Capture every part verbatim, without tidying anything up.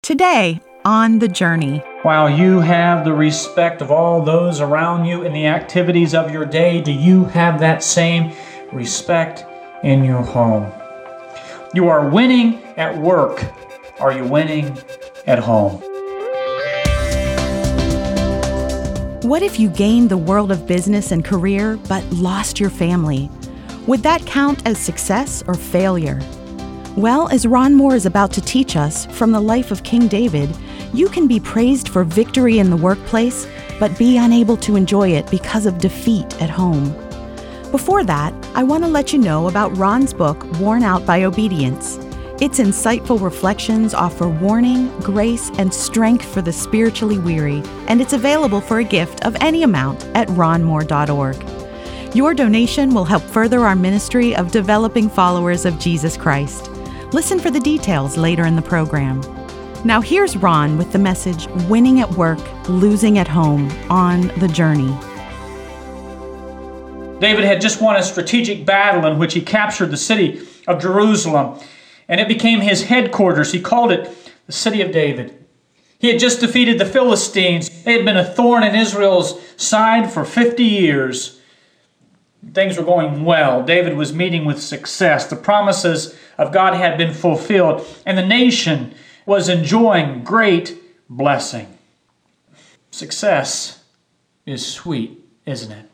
Today, on The Journey. While you have the respect of all those around you in the activities of your day, do you have that same respect in your home? You are winning at work. Are you winning at home? What if you gained the world of business and career but lost your family? Would that count as success or failure? Well, as Ron Moore is about to teach us from the life of King David, you can be praised for victory in the workplace, but be unable to enjoy it because of defeat at home. Before that, I want to let you know about Ron's book, Worn Out by Obedience. Its insightful reflections offer warning, grace, and strength for the spiritually weary, and it's available for a gift of any amount at ron moore dot org. Your donation will help further our ministry of developing followers of Jesus Christ. Listen for the details later in the program. Now here's Ron with the message, Winning at Work, Losing at Home, on The Journey. David had just won a strategic battle in which he captured the city of Jerusalem, and it became his headquarters. He called it the City of David. He had just defeated the Philistines. They had been a thorn in Israel's side for fifty years. Things were going well. David was meeting with success. The promises of God had been fulfilled, and the nation was enjoying great blessing. Success is sweet, isn't it?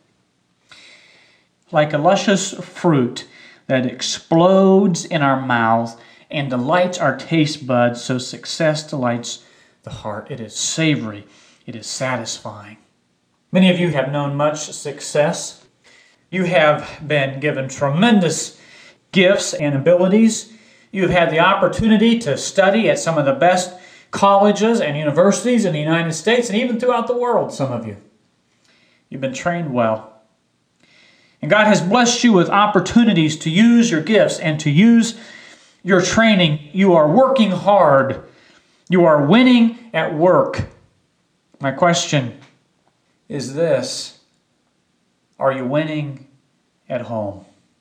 Like a luscious fruit that explodes in our mouth and delights our taste buds, so success delights the heart. It is savory. It is satisfying. Many of you have known much success. You have been given tremendous gifts and abilities. You've had the opportunity to study at some of the best colleges and universities in the United States and even throughout the world, some of you. You've been trained well. And God has blessed you with opportunities to use your gifts and to use your training. You are working hard. You are winning at work. My question is this: are you winning at home?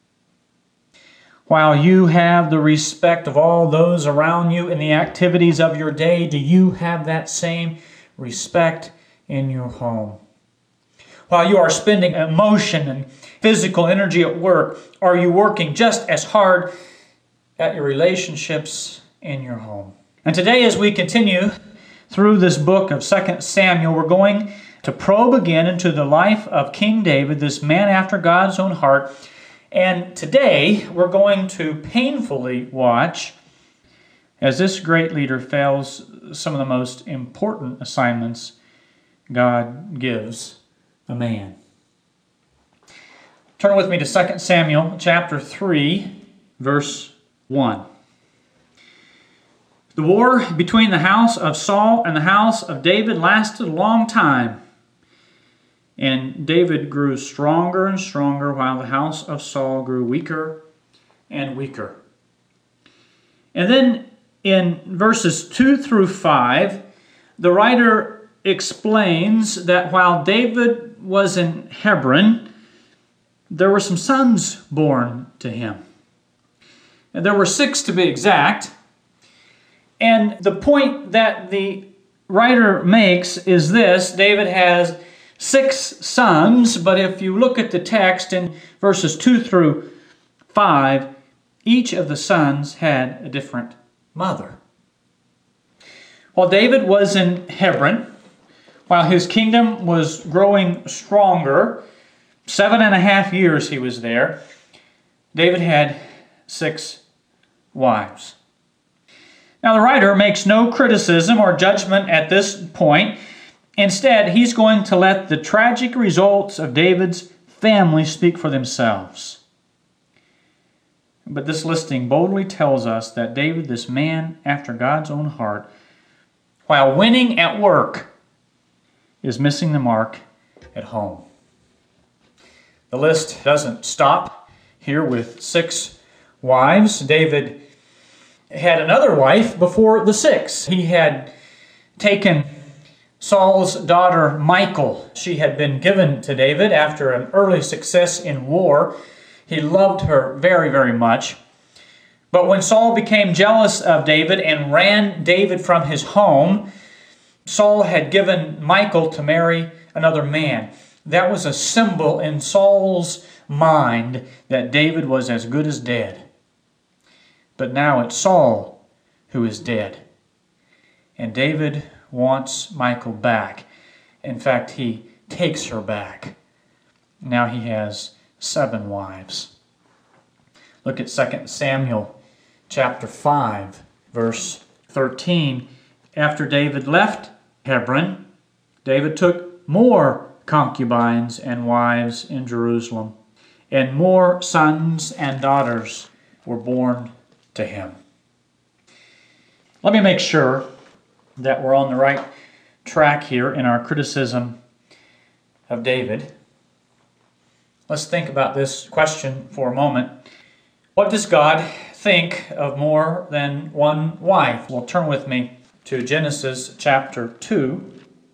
While you have the respect of all those around you in the activities of your day, do you have that same respect in your home? While you are spending emotion and physical energy at work, are you working just as hard at your relationships in your home? And today, as we continue through this book of Second Samuel, we're going to probe again into the life of King David, this man after God's own heart. And today, we're going to painfully watch as this great leader fails some of the most important assignments God gives a man. Turn with me to Second Samuel chapter three, verse one. The war between the house of Saul and the house of David lasted a long time. And David grew stronger and stronger while the house of Saul grew weaker and weaker. And then in verses two through five, the writer explains that while David was in Hebron, there were some sons born to him. And there were six to be exact. And the point that the writer makes is this: David has six sons, but if you look at the text in verses two through five, each of the sons had a different mother. While David was in Hebron, while his kingdom was growing stronger, seven and a half years he was there, David had six wives. Now the writer makes no criticism or judgment at this point. Instead, he's going to let the tragic results of David's family speak for themselves. But this listing boldly tells us that David, this man after God's own heart, while winning at work, is missing the mark at home. The list doesn't stop here with six wives. David had another wife before the six. He had taken Saul's daughter, Michal. She had been given to David after an early success in war. He loved her very, very much. But when Saul became jealous of David and ran David from his home, Saul had given Michal to marry another man. That was a symbol in Saul's mind that David was as good as dead. But now it's Saul who is dead. And David wants Michal back. In fact, he takes her back. Now he has seven wives. Look at Second Samuel chapter five, verse thirteen. After David left Hebron, David took more concubines and wives in Jerusalem, and more sons and daughters were born to him. Let me make sure that we're on the right track here in our criticism of David. Let's think about this question for a moment. What does God think of more than one wife? Well, turn with me to Genesis chapter two,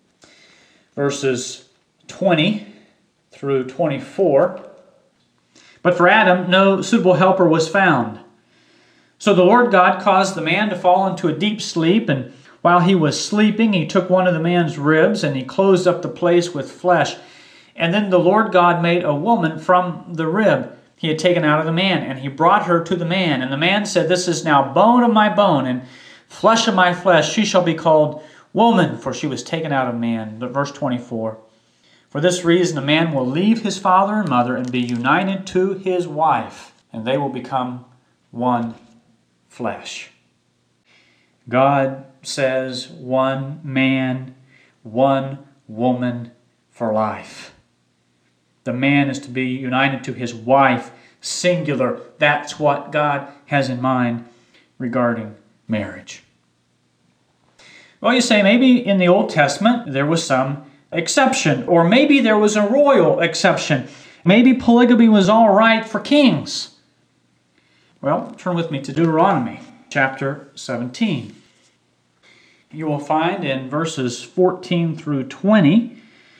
verses twenty through twenty-four. But for Adam, no suitable helper was found. So the Lord God caused the man to fall into a deep sleep, and while he was sleeping, he took one of the man's ribs, and he closed up the place with flesh. And then the Lord God made a woman from the rib he had taken out of the man, and he brought her to the man. And the man said, "This is now bone of my bone and flesh of my flesh. She shall be called woman, for she was taken out of man." But verse twenty-four, "For this reason a man will leave his father and mother and be united to his wife, and they will become one flesh." God says one man, one woman for life. The man is to be united to his wife, singular. That's what God has in mind regarding marriage. Well, you say maybe in the Old Testament there was some exception, or maybe there was a royal exception. Maybe polygamy was all right for kings. Well, turn with me to Deuteronomy chapter seventeen. You will find in verses fourteen through twenty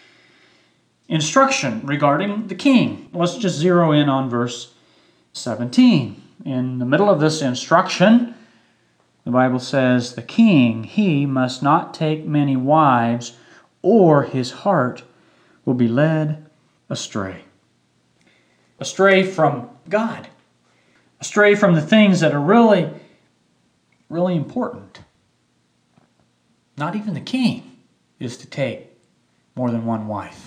instruction regarding the king. Let's just zero in on verse seventeen. In the middle of this instruction, the Bible says, "The king, he must not take many wives, or his heart will be led astray." Astray from God. Astray from the things that are really, really important. Not even the king is to take more than one wife.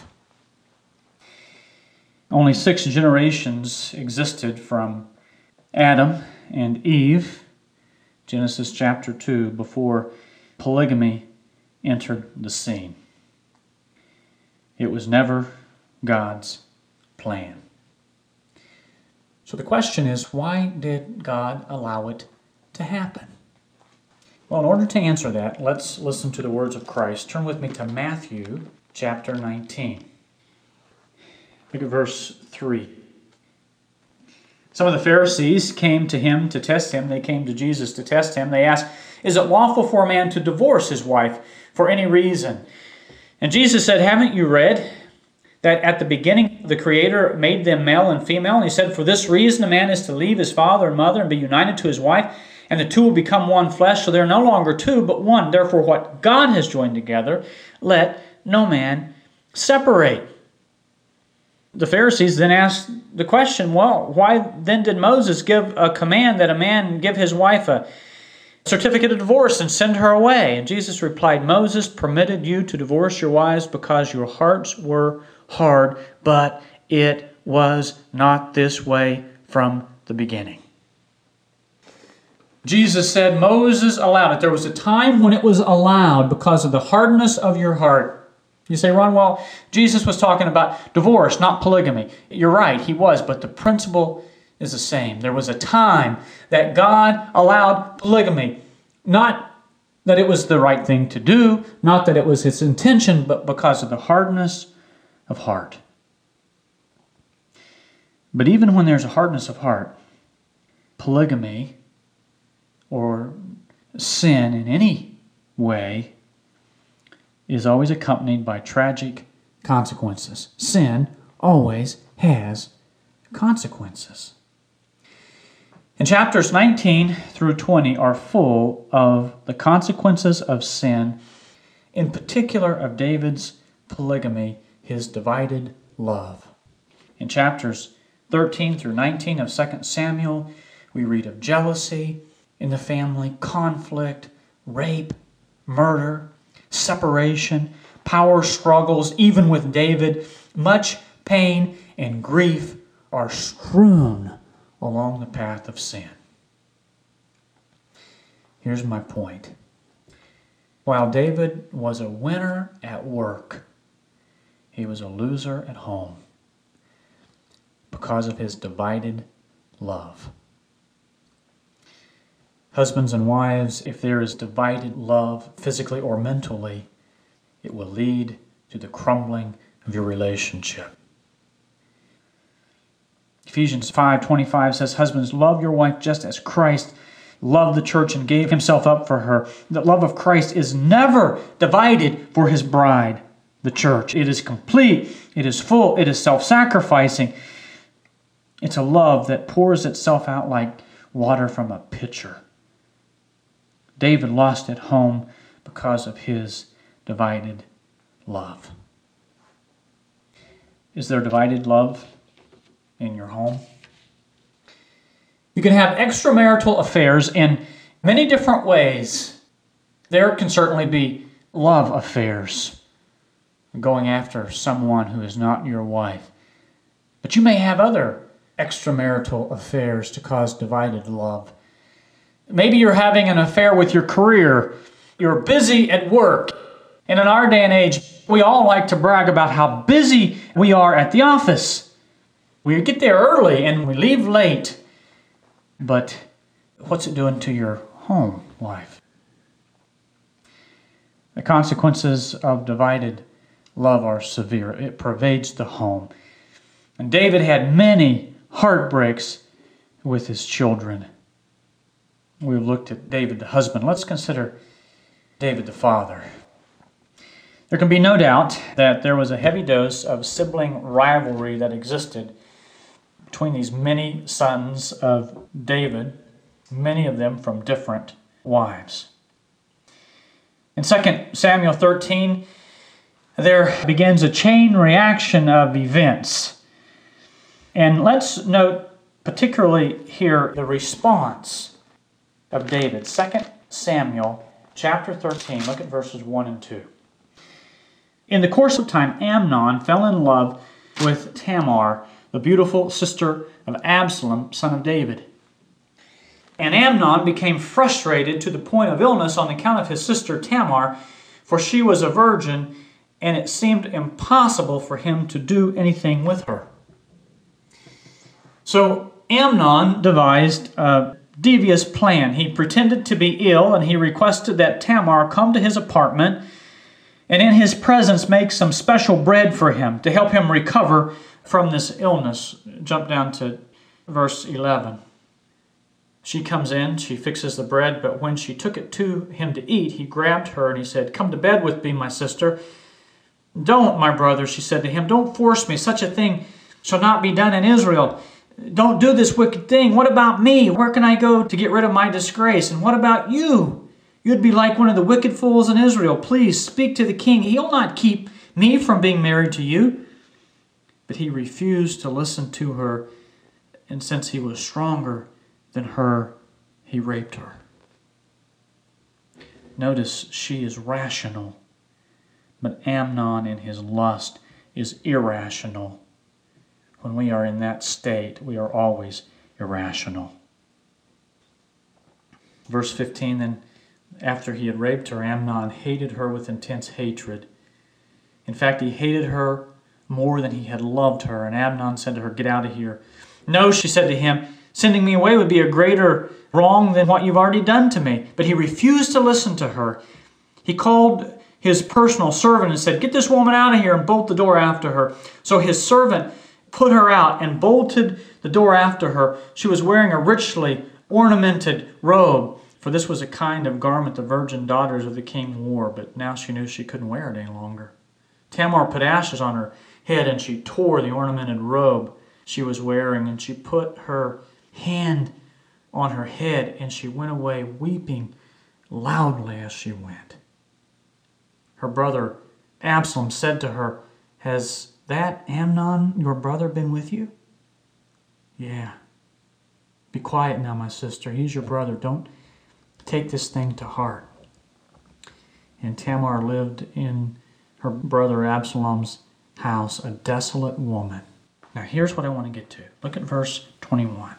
Only six generations existed from Adam and Eve, Genesis chapter two, before polygamy entered the scene. It was never God's plan. So the question is, why did God allow it to happen? Well, in order to answer that, let's listen to the words of Christ. Turn with me to Matthew chapter nineteen. Look at verse three. Some of the Pharisees came to him to test him. They came to Jesus to test him. They asked, "Is it lawful for a man to divorce his wife for any reason?" And Jesus said, "Haven't you read that at the beginning the Creator made them male and female? And he said, for this reason a man is to leave his father and mother and be united to his wife, and the two will become one flesh. So they're no longer two, but one. Therefore what God has joined together, let no man separate." The Pharisees then asked the question, well, why then did Moses give a command that a man give his wife a certificate of divorce and send her away? And Jesus replied, "Moses permitted you to divorce your wives because your hearts were hard, but it was not this way from the beginning." Jesus said Moses allowed it. There was a time when it was allowed because of the hardness of your heart. You say, Ron, well, Jesus was talking about divorce, not polygamy. You're right, he was, but the principle is the same. There was a time that God allowed polygamy. Not that it was the right thing to do, not that it was his intention, but because of the hardness of heart. But even when there's a hardness of heart, polygamy or sin in any way is always accompanied by tragic consequences. Sin always has consequences. And chapters nineteen through twenty are full of the consequences of sin, in particular of David's polygamy, his divided love. In chapters thirteen through nineteen of Second Samuel, we read of jealousy in the family, conflict, rape, murder, separation, power struggles, even with David. Much pain and grief are strewn along the path of sin. Here's my point. While David was a winner at work, he was a loser at home because of his divided love. Husbands and wives, if there is divided love, physically or mentally, it will lead to the crumbling of your relationship. Ephesians five twenty-five says, "Husbands, love your wife just as Christ loved the church and gave himself up for her." The love of Christ is never divided for his bride, the church. It is complete, it is full, it is self-sacrificing. It's a love that pours itself out like water from a pitcher. David lost at home because of his divided love. Is there divided love in your home? You can have extramarital affairs in many different ways. There can certainly be love affairs, going after someone who is not your wife. But you may have other extramarital affairs to cause divided love. Maybe you're having an affair with your career. You're busy at work. And in our day and age, we all like to brag about how busy we are at the office. We get there early and we leave late. But what's it doing to your home life? The consequences of divided love are severe. It pervades the home. And David had many heartbreaks with his children. We've looked at David the husband. Let's consider David the father. There can be no doubt that there was a heavy dose of sibling rivalry that existed between these many sons of David, many of them from different wives. In Second Samuel thirteen, there begins a chain reaction of events. And let's note particularly here the response of David. Second Samuel chapter thirteen, look at verses one and two. In the course of time, Amnon fell in love with Tamar, the beautiful sister of Absalom, son of David. And Amnon became frustrated to the point of illness on account of his sister Tamar, for she was a virgin, and it seemed impossible for him to do anything with her. So Amnon devised a devious plan. He pretended to be ill, and he requested that Tamar come to his apartment and in his presence make some special bread for him to help him recover from this illness. Jump down to verse eleven. She comes in, she fixes the bread, but when she took it to him to eat, he grabbed her and he said, "Come to bed with me, my sister." "Don't, my brother," she said to him. "Don't force me. Such a thing shall not be done in Israel. Don't do this wicked thing. What about me? Where can I go to get rid of my disgrace? And what about you? You'd be like one of the wicked fools in Israel. Please speak to the king. He'll not keep me from being married to you." But he refused to listen to her, and since he was stronger than her, he raped her. Notice she is rational, but Amnon in his lust is irrational. When we are in that state, we are always irrational. Verse fifteen, then after he had raped her, Amnon hated her with intense hatred. In fact, he hated her more than he had loved her. And Amnon said to her, "Get out of here." "No," she said to him, "sending me away would be a greater wrong than what you've already done to me." But he refused to listen to her. He called his personal servant and said, "Get this woman out of here and bolt the door after her." So his servant put her out and bolted the door after her. She was wearing a richly ornamented robe, for this was a kind of garment the virgin daughters of the king wore, but now she knew she couldn't wear it any longer. Tamar put ashes on her head, and she tore the ornamented robe she was wearing, and she put her hand on her head, and she went away weeping loudly as she went. Her brother Absalom said to her, "Has that Amnon, your brother, been with you?" "Yeah." "Be quiet now, my sister. He's your brother. Don't take this thing to heart." And Tamar lived in her brother Absalom's house, a desolate woman. Now here's what I want to get to. Look at verse twenty-one.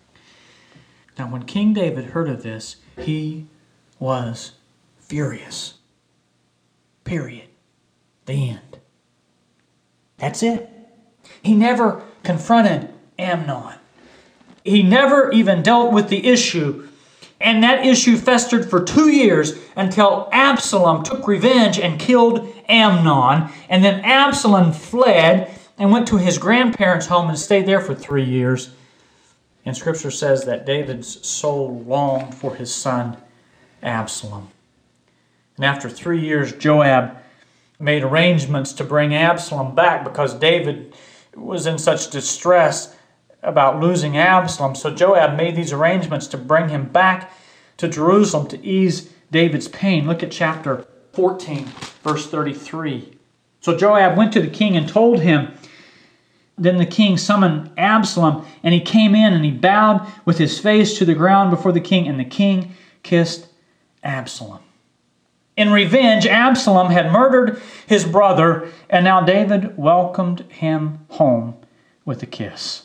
Now when King David heard of this, he was furious. Period. The end. That's it. He never confronted Amnon. He never even dealt with the issue. And that issue festered for two years until Absalom took revenge and killed Amnon. And then Absalom fled and went to his grandparents' home and stayed there for three years. And Scripture says that David's soul longed for his son Absalom. And after three years, Joab made arrangements to bring Absalom back because David was in such distress about losing Absalom. So Joab made these arrangements to bring him back to Jerusalem to ease David's pain. Look at chapter fourteen, verse thirty-three. So Joab went to the king and told him. Then the king summoned Absalom, and he came in and he bowed with his face to the ground before the king, and the king kissed Absalom. In revenge, Absalom had murdered his brother, and now David welcomed him home with a kiss.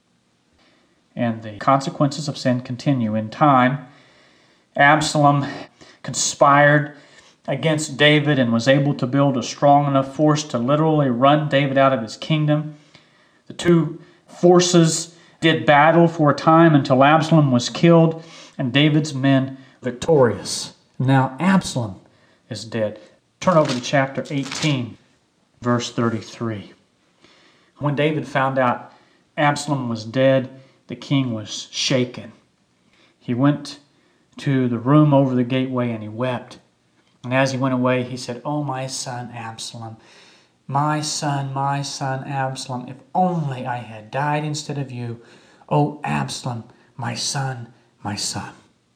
And the consequences of sin continue. In time, Absalom conspired against David and was able to build a strong enough force to literally run David out of his kingdom. The two forces did battle for a time until Absalom was killed and David's men victorious. Now Absalom is dead. Turn over to chapter eighteen, verse thirty-three. When David found out Absalom was dead, the king was shaken. He went to the room over the gateway and he wept. And as he went away, he said, "Oh, my son Absalom, my son, my son Absalom, if only I had died instead of you. Oh, Absalom, my son, my son."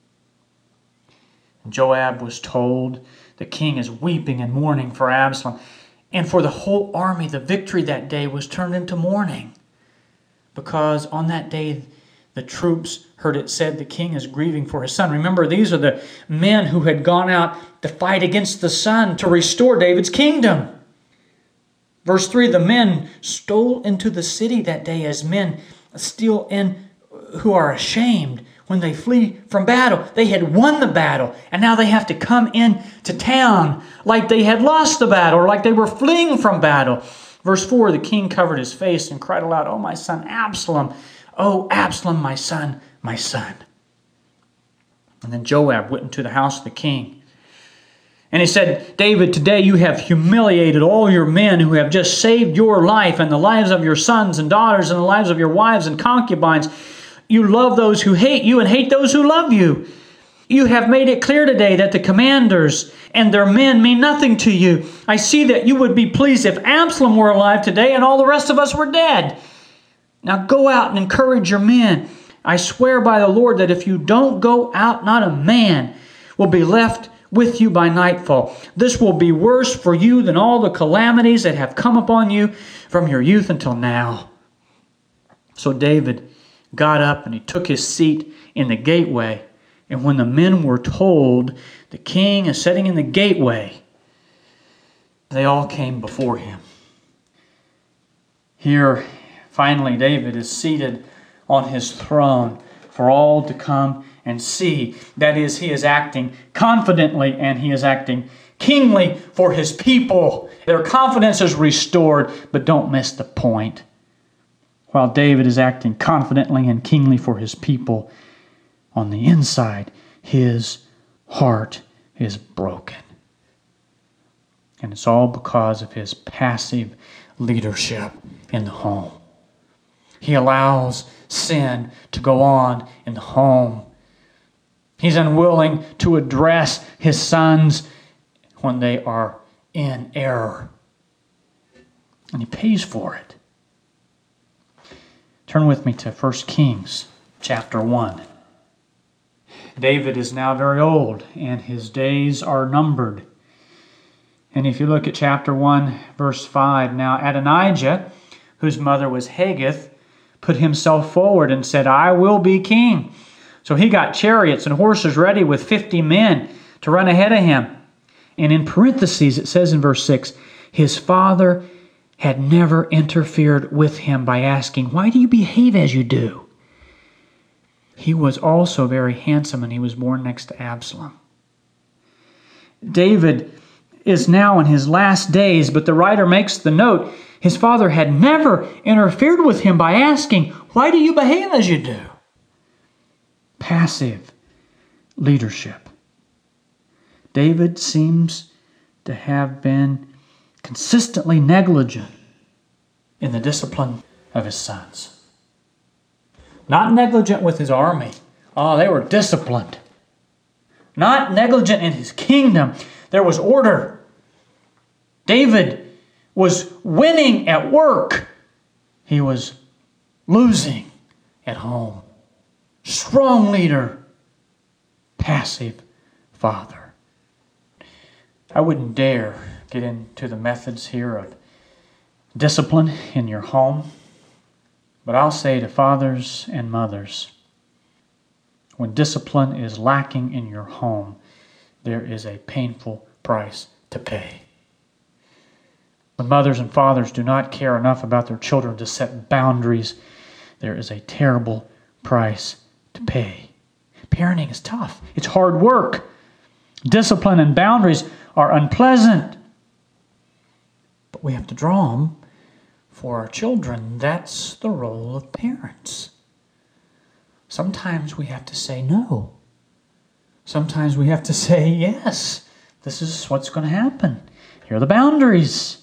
And Joab was told the king is weeping and mourning for Absalom. And for the whole army, the victory that day was turned into mourning. Because on that day, the troops heard it said the king is grieving for his son. Remember, these are the men who had gone out to fight against the son to restore David's kingdom. Verse three, the men stole into the city that day as men steal in who are ashamed when they flee from battle. They had won the battle, and now they have to come in to town like they had lost the battle or like they were fleeing from battle. Verse four, the king covered his face and cried aloud, "Oh, my son Absalom, oh, Absalom, my son, my son." And then Joab went into the house of the king. And he said, "David, today you have humiliated all your men who have just saved your life and the lives of your sons and daughters and the lives of your wives and concubines. You love those who hate you and hate those who love you. You have made it clear today that the commanders and their men mean nothing to you. I see that you would be pleased if Absalom were alive today and all the rest of us were dead. Now go out and encourage your men. I swear by the Lord that if you don't go out, not a man will be left with you by nightfall. This will be worse for you than all the calamities that have come upon you from your youth until now." So David got up and he took his seat in the gateway. And when the men were told the king is sitting in the gateway, they all came before him. Here, finally, David is seated on his throne for all to come and see. That is, he is acting confidently and he is acting kingly for his people. Their confidence is restored, but don't miss the point. While David is acting confidently and kingly for his people, on the inside, his heart is broken. And it's all because of his passive leadership in the home. He allows sin to go on in the home. He's unwilling to address his sons when they are in error. And he pays for it. Turn with me to First Kings chapter one. David is now very old, and his days are numbered. And if you look at chapter one, verse five, now Adonijah, whose mother was Haggith, put himself forward and said, I will be king. So he got chariots and horses ready with fifty men to run ahead of him. And in parentheses, it says in verse six, his father had never interfered with him by asking, why do you behave as you do? He was also very handsome, and he was born next to Absalom. David is now in his last days, but the writer makes the note, his father had never interfered with him by asking, why do you behave as you do? Passive leadership. David seems to have been consistently negligent in the discipline of his sons. Not negligent with his army. Oh, they were disciplined. Not negligent in his kingdom. There was order. David was winning at work. He was losing at home. Strong leader. Passive father. I wouldn't dare get into the methods here of discipline in your home. But I'll say to fathers and mothers, when discipline is lacking in your home, there is a painful price to pay. When mothers and fathers do not care enough about their children to set boundaries, there is a terrible price to pay. Parenting is tough. It's hard work. Discipline and boundaries are unpleasant. But we have to draw them for our children. That's the role of parents. Sometimes we have to say no. Sometimes we have to say yes. This is what's going to happen. Here are the boundaries.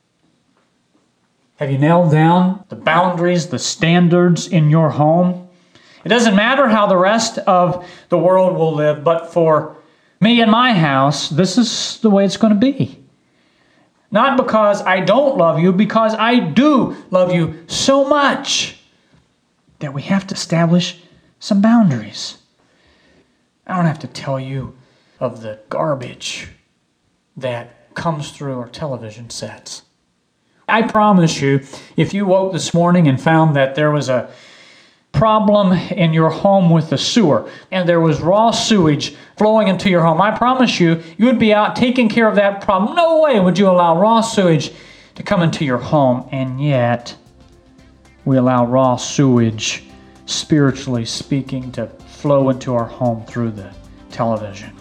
Have you nailed down the boundaries, the standards in your home? It doesn't matter how the rest of the world will live, but for me and my house, this is the way it's going to be. Not because I don't love you, because I do love you so much that we have to establish some boundaries. I don't have to tell you of the garbage that comes through our television sets. I promise you, if you woke this morning and found that there was a problem in your home with the sewer and there was raw sewage flowing into your home, I promise you, you would be out taking care of that problem. No way would you allow raw sewage to come into your home. And yet, we allow raw sewage, spiritually speaking, to flow into our home through the television.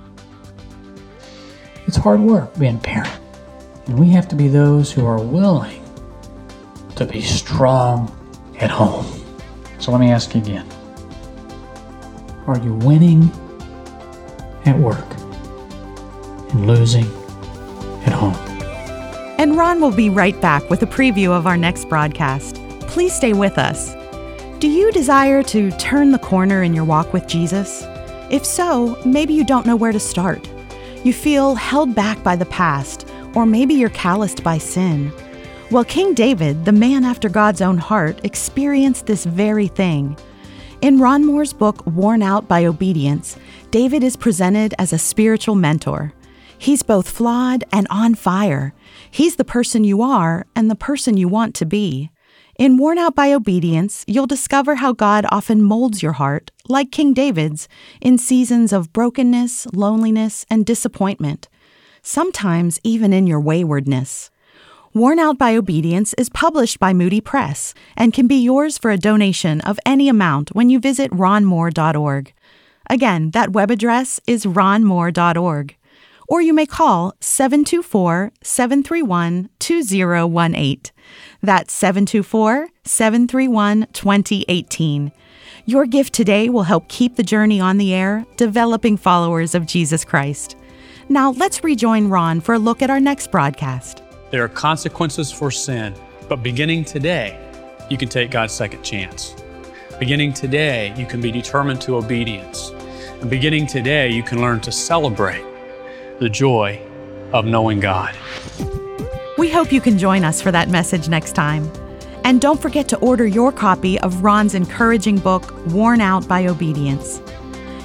It's hard work being a parent. And we have to be those who are willing to be strong at home. So let me ask you again. Are you winning at work and losing at home? And Ron will be right back with a preview of our next broadcast. Please stay with us. Do you desire to turn the corner in your walk with Jesus? If so, maybe you don't know where to start. You feel held back by the past, or maybe you're calloused by sin. Well, King David, the man after God's own heart, experienced this very thing. In Ron Moore's book, Worn Out by Obedience, David is presented as a spiritual mentor. He's both flawed and on fire. He's the person you are and the person you want to be. In Worn Out by Obedience, you'll discover how God often molds your heart, like King David's, in seasons of brokenness, loneliness, and disappointment. Sometimes even in your waywardness. Worn Out by Obedience is published by Moody Press and can be yours for a donation of any amount when you visit ron moore dot org. Again, that web address is ron moore dot org. Or you may call seven two four, seven three one, two zero one eight. That's seven two four, seven three one, two zero one eight. Your gift today will help keep the journey on the air, developing followers of Jesus Christ. Now let's rejoin Ron for a look at our next broadcast. There are consequences for sin, but beginning today, you can take God's second chance. Beginning today, you can be determined to obedience. And beginning today, you can learn to celebrate the joy of knowing God. We hope you can join us for that message next time. And don't forget to order your copy of Ron's encouraging book, Worn Out by Obedience.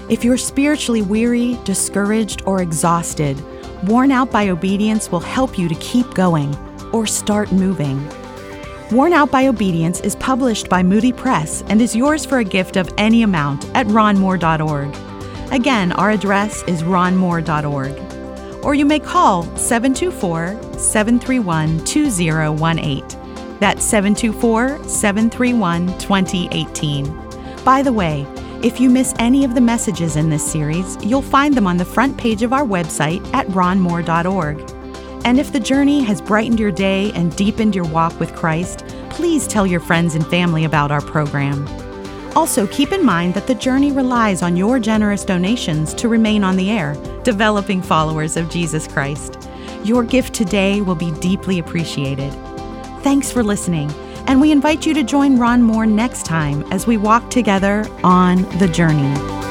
If you're spiritually weary, discouraged, or exhausted, Worn Out by Obedience will help you to keep going or start moving. Worn Out by Obedience is published by Moody Press and is yours for a gift of any amount at ron moore dot org. Again, our address is ron moore dot org. Or you may call seven two four, seven three one, two zero one eight. That's seven two four, seven three one, two zero one eight. By the way, if you miss any of the messages in this series, you'll find them on the front page of our website at ron moore dot org. And if the journey has brightened your day and deepened your walk with Christ, please tell your friends and family about our program. Also, keep in mind that the journey relies on your generous donations to remain on the air, developing followers of Jesus Christ. Your gift today will be deeply appreciated. Thanks for listening, and we invite you to join Ron Moore next time as we walk together on the journey.